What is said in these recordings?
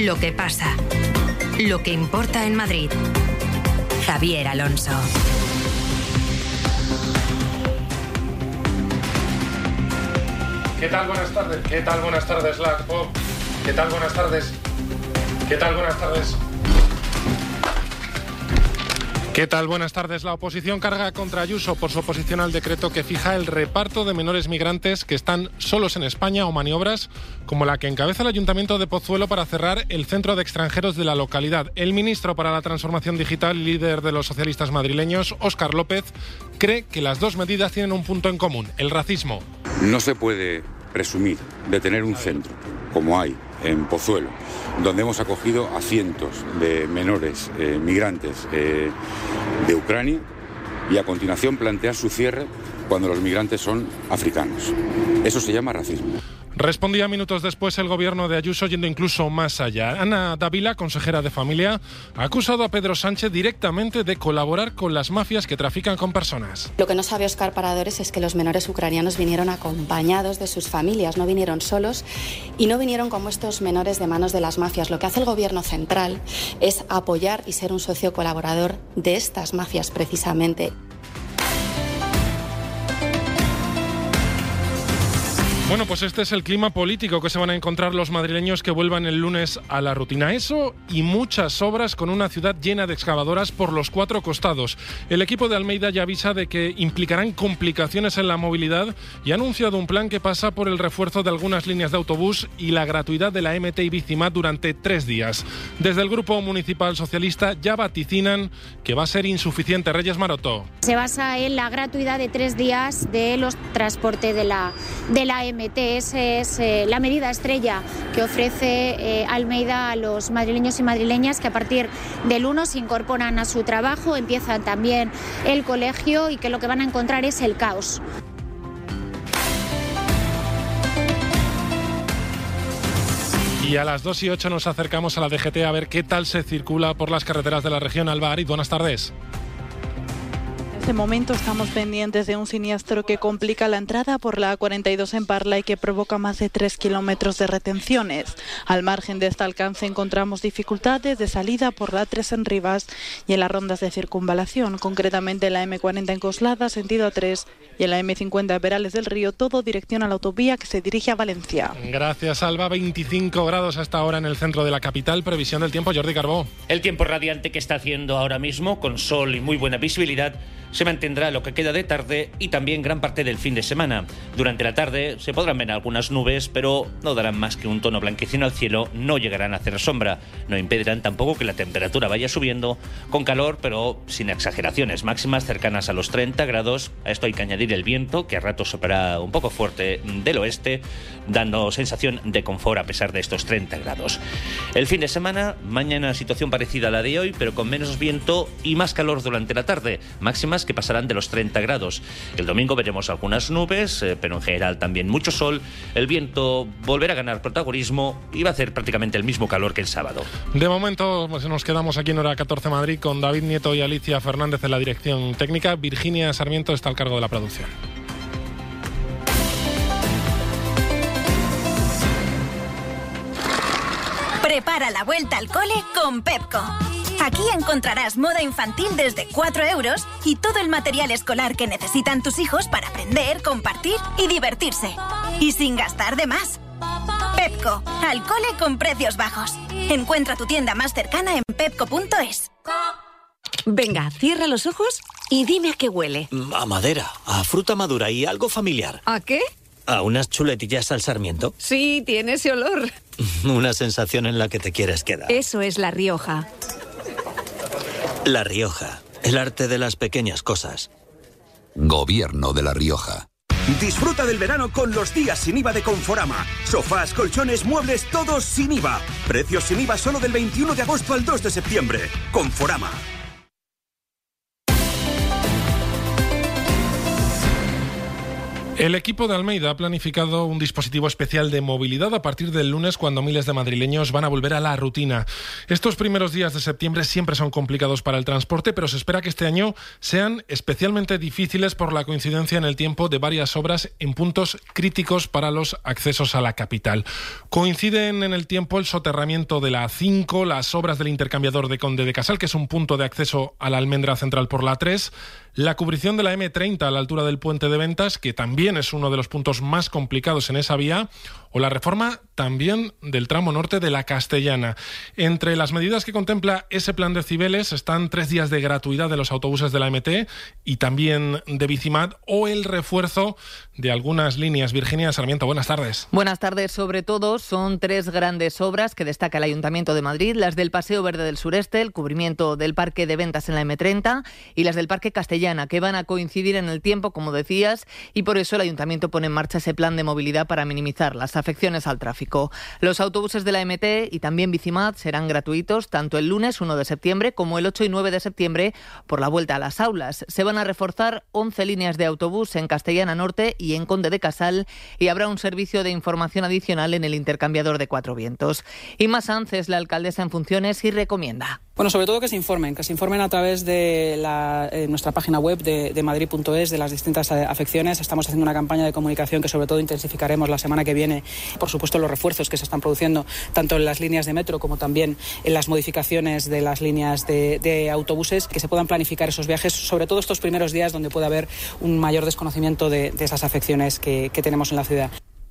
Lo que pasa. Lo que importa en Madrid. Javier Alonso. ¿Qué tal? Buenas tardes. ¿Qué tal? Buenas tardes, Slack Pop. ¿Qué tal? Buenas tardes. ¿Qué tal? Buenas tardes. ¿Qué tal? Buenas tardes. La oposición carga contra Ayuso por su oposición al decreto que fija el reparto de menores migrantes que están solos en España o maniobras como la que encabeza el Ayuntamiento de Pozuelo para cerrar el centro de extranjeros de la localidad. El ministro para la Transformación Digital y líder de los socialistas madrileños, Óscar López, cree que las dos medidas tienen un punto en común: el racismo. No se puede presumir de tener un centro como hay en Pozuelo, donde hemos acogido a cientos de menores migrantes de Ucrania, y a continuación plantear su cierre cuando los migrantes son africanos. Eso se llama racismo. Respondía minutos después el gobierno de Ayuso, yendo incluso más allá. Ana Dávila, consejera de Familia, ha acusado a Pedro Sánchez directamente de colaborar con las mafias que trafican con personas. Lo que no sabe Óscar Paradores es que los menores ucranianos vinieron acompañados de sus familias, no vinieron solos y no vinieron como estos menores de manos de las mafias. Lo que hace el gobierno central es apoyar y ser un socio colaborador de estas mafias precisamente. Bueno, pues este es el clima político que se van a encontrar los madrileños que vuelvan el lunes a la rutina. Eso y muchas obras con una ciudad llena de excavadoras por los cuatro costados. El equipo de Almeida ya avisa de que implicarán complicaciones en la movilidad y ha anunciado un plan que pasa por el refuerzo de algunas líneas de autobús y la gratuidad de la MT y Bicimad durante 3 días. Desde el Grupo Municipal Socialista ya vaticinan que va a ser insuficiente. Reyes Maroto. Se basa en la gratuidad de 3 días de los transportes de la MT. Esa es la medida estrella que ofrece Almeida a los madrileños y madrileñas que a partir del 1 se incorporan a su trabajo, empiezan también el colegio y que lo que van a encontrar es el caos. Y a las 2:08 nos acercamos a la DGT a ver qué tal se circula por las carreteras de la región. Alba Ariz, buenas tardes. En este momento estamos pendientes de un siniestro que complica la entrada por la A42 en Parla y que provoca más de 3 kilómetros de retenciones. Al margen de este alcance encontramos dificultades de salida por la A3 en Rivas y en las rondas de circunvalación, concretamente en la M40 en Coslada, sentido A3, y en la M50 Perales del Río, todo dirección a la autovía que se dirige a Valencia. Gracias, Alba. 25 grados hasta ahora en el centro de la capital. Previsión del tiempo, Jordi Carbó. El tiempo radiante que está haciendo ahora mismo, con sol y muy buena visibilidad, se mantendrá lo que queda de tarde y también gran parte del fin de semana. Durante la tarde se podrán ver algunas nubes, pero no darán más que un tono blanquecino al cielo, no llegarán a hacer sombra. No impedirán tampoco que la temperatura vaya subiendo, con calor, pero sin exageraciones. Máximas cercanas a los 30 grados. A esto hay que añadir el viento, que a ratos soplará un poco fuerte del oeste, dando sensación de confort a pesar de estos 30 grados. El fin de semana, mañana situación parecida a la de hoy, pero con menos viento y más calor durante la tarde. Máximas que pasarán de los 30 grados. El domingo veremos algunas nubes, pero en general también mucho sol. El viento volverá a ganar protagonismo y va a hacer prácticamente el mismo calor que el sábado. De momento pues nos quedamos aquí en Hora 14 Madrid con David Nieto y Alicia Fernández en la dirección técnica. Virginia Sarmiento está al cargo de la producción. Prepara la vuelta al cole con Pepco. Aquí encontrarás moda infantil desde 4 euros y todo el material escolar que necesitan tus hijos para aprender, compartir y divertirse. Y sin gastar de más. Pepco, al cole con precios bajos. Encuentra tu tienda más cercana en pepco.es. Venga, cierra los ojos y dime a qué huele. A madera, a fruta madura y algo familiar. ¿A qué? ¿A unas chuletillas al sarmiento? Sí, tiene ese olor. Una sensación en la que te quieres quedar. Eso es La Rioja. La Rioja, el arte de las pequeñas cosas. Gobierno de La Rioja. Disfruta del verano con los días sin IVA de Conforama. Sofás, colchones, muebles, todos sin IVA. Precios sin IVA solo del 21 de agosto al 2 de septiembre. Conforama. El equipo de Almeida ha planificado un dispositivo especial de movilidad a partir del lunes, cuando miles de madrileños van a volver a la rutina. Estos primeros días de septiembre siempre son complicados para el transporte, pero se espera que este año sean especialmente difíciles por la coincidencia en el tiempo de varias obras en puntos críticos para los accesos a la capital. Coinciden en el tiempo el soterramiento de la A5, las obras del intercambiador de Conde de Casal, que es un punto de acceso a la Almendra Central por la A3, la cubrición de la M30 a la altura del Puente de Ventas, que también es uno de los puntos más complicados en esa vía, o la reforma también del tramo norte de la Castellana. Entre las medidas que contempla ese plan de Cibeles están 3 días de gratuidad de los autobuses de la MT y también de Bicimat, o el refuerzo de algunas líneas. Virginia Sarmiento, buenas tardes. Buenas tardes. Sobre todo son 3 grandes obras que destaca el Ayuntamiento de Madrid: las del Paseo Verde del Sureste, el cubrimiento del Parque de Ventas en la M30 y las del Parque Castellana, que van a coincidir en el tiempo, como decías, y por eso el Ayuntamiento pone en marcha ese plan de movilidad para minimizar las afecciones al tráfico. Los autobuses de la MT y también Bicimat serán gratuitos tanto el lunes 1 de septiembre como el 8 y 9 de septiembre por la vuelta a las aulas. Se van a reforzar 11 líneas de autobús en Castellana Norte y en Conde de Casal, y habrá un servicio de información adicional en el intercambiador de Cuatro Vientos. Inma Sanz es la alcaldesa en funciones y recomienda. Bueno, sobre todo que se informen a través de nuestra página web de madrid.es de las distintas afecciones. Estamos haciendo una campaña de comunicación que sobre todo intensificaremos la semana que viene. Por supuesto, los refuerzos que se están produciendo tanto en las líneas de metro como también en las modificaciones de las líneas de autobuses, que se puedan planificar esos viajes, sobre todo estos primeros días donde puede haber un mayor desconocimiento de esas afecciones que tenemos en la ciudad.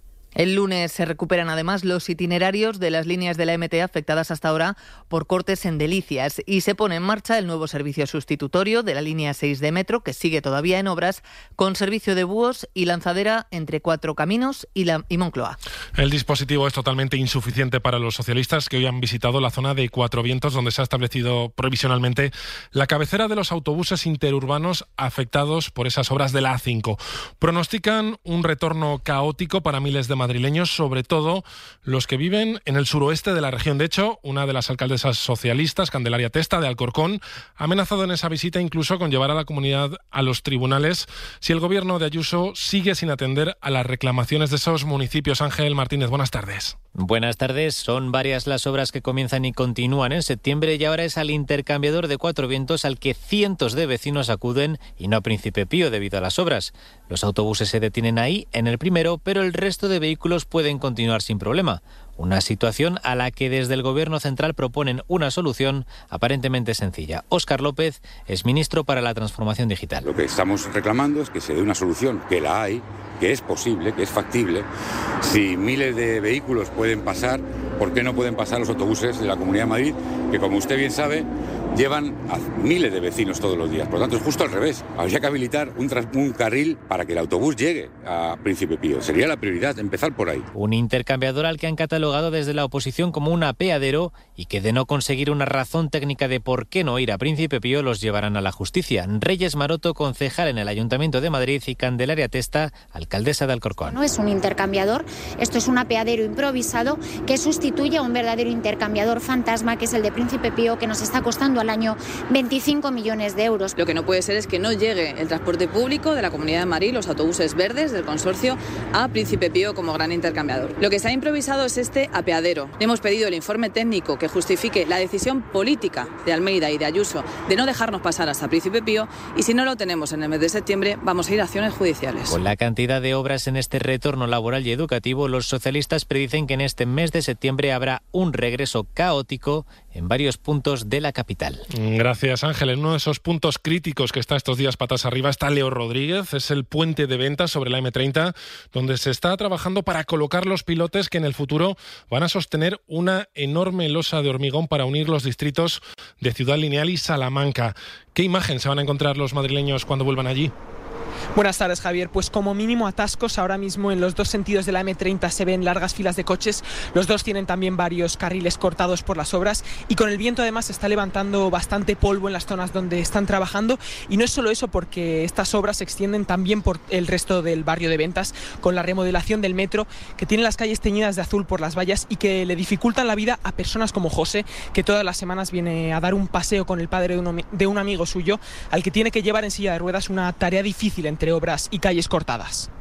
El lunes se recuperan además los itinerarios de las líneas de la MT afectadas hasta ahora por cortes en Delicias, y se pone en marcha el nuevo servicio sustitutorio de la línea 6 de metro, que sigue todavía en obras, con servicio de búhos y lanzadera entre Cuatro Caminos y Moncloa. El dispositivo es totalmente insuficiente para los socialistas que hoy han visitado la zona de Cuatro Vientos, donde se ha establecido provisionalmente la cabecera de los autobuses interurbanos afectados por esas obras de la A5. Pronostican un retorno caótico para miles de madrileños, sobre todo los que viven en el suroeste de la región. De hecho, una de las alcaldesas socialistas, Candelaria Testa, de Alcorcón, ha amenazado en esa visita incluso con llevar a la comunidad a los tribunales si el gobierno de Ayuso sigue sin atender a las reclamaciones de esos municipios. Ángel Martínez, buenas tardes. Buenas tardes. Son varias las obras que comienzan y continúan en septiembre, y ahora es al intercambiador de Cuatro Vientos al que cientos de vecinos acuden, y no a Príncipe Pío debido a las obras. Los autobuses se detienen ahí, en el primero, pero el resto de vehículos pueden continuar sin problema. Una situación a la que desde el Gobierno central proponen una solución aparentemente sencilla. Óscar López es ministro para la Transformación Digital. Lo que estamos reclamando es que se dé una solución, que la hay, que es posible, que es factible. Si miles de vehículos pueden pasar, ¿por qué no pueden pasar los autobuses de la Comunidad de Madrid, que, como usted bien sabe, llevan a miles de vecinos todos los días? Por lo tanto, es justo al revés. Habría que habilitar un carril para que el autobús llegue a Príncipe Pío. Sería la prioridad, empezar por ahí. Un intercambiador al que han catalogado desde la oposición como un apeadero, y que, de no conseguir una razón técnica de por qué no ir a Príncipe Pío, los llevarán a la justicia. Reyes Maroto, concejal en el Ayuntamiento de Madrid, y Candelaria Testa, alcaldesa de Alcorcón. No es un intercambiador, esto es un apeadero improvisado que sustituye a un verdadero intercambiador fantasma, que es el de Príncipe Pío, que nos está costando al año 25 millones de euros. Lo que no puede ser es que no llegue el transporte público de la Comunidad de Madrid, los autobuses verdes del consorcio, a Príncipe Pío como gran intercambiador. Lo que se ha improvisado es este apeadero. Le hemos pedido el informe técnico que justifique la decisión política de Almeida y de Ayuso de no dejarnos pasar hasta Príncipe Pío, y si no lo tenemos en el mes de septiembre vamos a ir a acciones judiciales. Con la cantidad de obras en este retorno laboral y educativo, los socialistas predicen que en este mes de septiembre habrá un regreso caótico en varios puntos de la capital. Gracias, Ángel. En uno de esos puntos críticos que está estos días patas arriba está Leo Rodríguez. Es el puente de Ventas sobre la M30, donde se está trabajando para colocar los pilotes que en el futuro van a sostener una enorme losa de hormigón para unir los distritos de Ciudad Lineal y Salamanca. ¿Qué imagen se van a encontrar los madrileños cuando vuelvan allí? Buenas tardes, Javier. Pues como mínimo atascos. Ahora mismo en los dos sentidos de la M30 se ven largas filas de coches. Los dos tienen también varios carriles cortados por las obras, y con el viento además se está levantando bastante polvo en las zonas donde están trabajando. Y no es solo eso, porque estas obras se extienden también por el resto del barrio de Ventas, con la remodelación del metro, que tiene las calles teñidas de azul por las vallas y que le dificultan la vida a personas como José, que todas las semanas viene a dar un paseo con el padre de un amigo suyo, al que tiene que llevar en silla de ruedas, una tarea difícil entre obras y calles cortadas.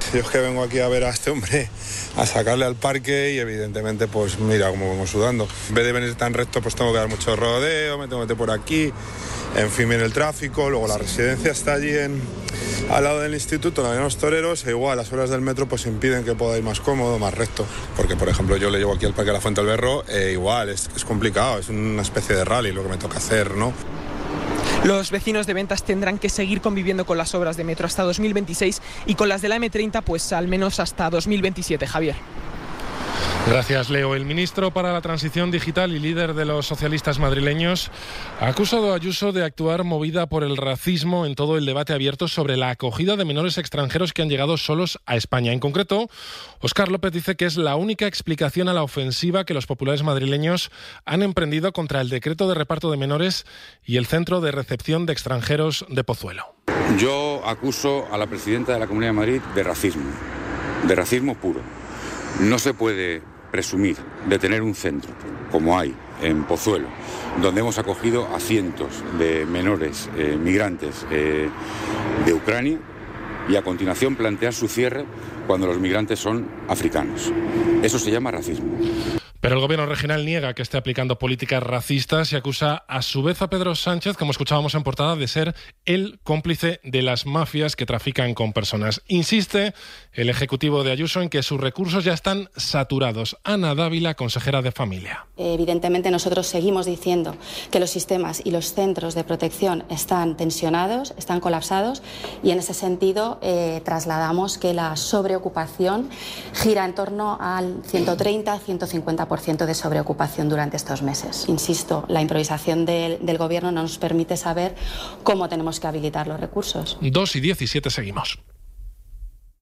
Yo es que vengo aquí a ver a este hombre, a sacarle al parque y evidentemente pues mira cómo vengo sudando. En vez de venir tan recto pues tengo que dar mucho rodeo, me tengo que meter por aquí, en fin, viene el tráfico, luego la residencia está allí al lado del instituto, en la Avenida de los Toreros, e igual las horas del metro pues impiden que pueda ir más cómodo, más recto, porque por ejemplo yo le llevo aquí al Parque de la Fuente del Berro, igual es complicado, es una especie de rally lo que me toca hacer, ¿no? Los vecinos de Ventas tendrán que seguir conviviendo con las obras de metro hasta 2026 y con las de la M30 pues al menos hasta 2027, Javier. Gracias, Leo. El ministro para la Transición Digital y líder de los socialistas madrileños ha acusado a Ayuso de actuar movida por el racismo en todo el debate abierto sobre la acogida de menores extranjeros que han llegado solos a España. En concreto, Óscar López dice que es la única explicación a la ofensiva que los populares madrileños han emprendido contra el decreto de reparto de menores y el centro de recepción de extranjeros de Pozuelo. Yo acuso a la presidenta de la Comunidad de Madrid de racismo puro. No se puede presumir de tener un centro, como hay en Pozuelo, donde hemos acogido a cientos de menores migrantes de Ucrania y a continuación plantear su cierre cuando los migrantes son africanos. Eso se llama racismo. Pero el gobierno regional niega que esté aplicando políticas racistas y acusa a su vez a Pedro Sánchez, como escuchábamos en portada, de ser el cómplice de las mafias que trafican con personas. Insiste el ejecutivo de Ayuso en que sus recursos ya están saturados. Ana Dávila, consejera de Familia. Evidentemente nosotros seguimos diciendo que los sistemas y los centros de protección están tensionados, están colapsados y en ese sentido trasladamos que la sobreocupación gira en torno al 130-150% de sobreocupación durante estos meses. Insisto, la improvisación del Gobierno no nos permite saber cómo tenemos que habilitar los recursos. 2:17 seguimos.